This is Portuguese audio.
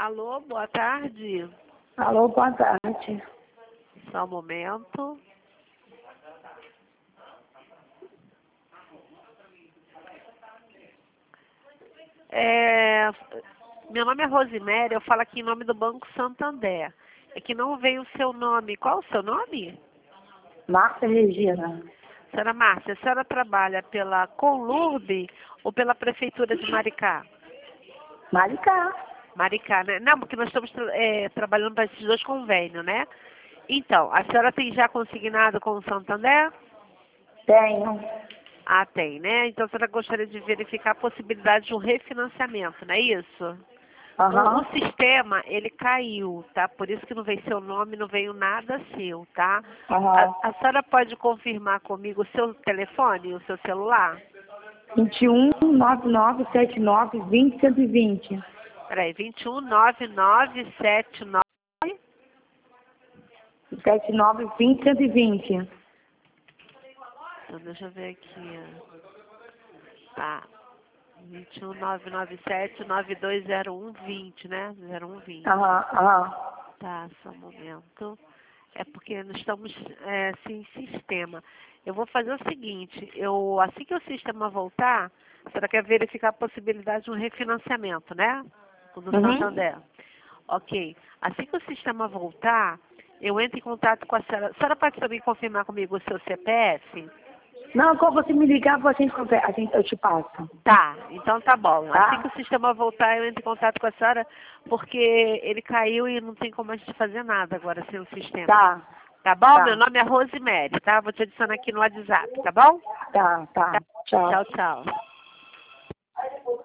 Alô, boa tarde. Alô, boa tarde. Só um momento. Meu nome é Rosiméria, eu falo aqui em nome do Banco Santander. É que não veio o seu nome. Qual o seu nome? Márcia Regina. Senhora Márcia, a senhora trabalha pela Conlurb ou pela Prefeitura de Maricá? Maricá. Maricá, né? Não, porque nós estamos trabalhando para esses dois convênios, né? Então, a senhora tem já consignado com o Santander? Tenho. Ah, tem, né? Então a senhora gostaria de verificar a possibilidade de um refinanciamento, não é isso? Aham. O sistema, ele caiu, tá? Por isso que não veio seu nome, não veio nada seu, tá? Aham. A senhora pode confirmar comigo o seu telefone, o seu celular? 21 99 79 20 120. Peraí, 21 9979. 79 20 120. Então, deixa eu ver aqui. Tá. 21 997 920120, né? 0120. Aham, aham. Tá, só um momento. É porque nós estamos sem sistema. Eu vou fazer o seguinte, assim que o sistema voltar, a senhora quer verificar a possibilidade de um refinanciamento, né? O do Santander. Ok. Assim que o sistema voltar, eu entro em contato com a senhora. A senhora pode também confirmar comigo o seu CPF? Não, quando você me ligar, eu te passo. Tá, então tá bom. Tá? Assim que o sistema voltar, eu entro em contato com a senhora, porque ele caiu e não tem como a gente fazer nada agora sem o sistema. Tá. Tá bom? Tá. Meu nome é Rosiméria, tá? Vou te adicionar aqui no WhatsApp, tá bom? Tá, tá. Tchau. Tchau, tchau.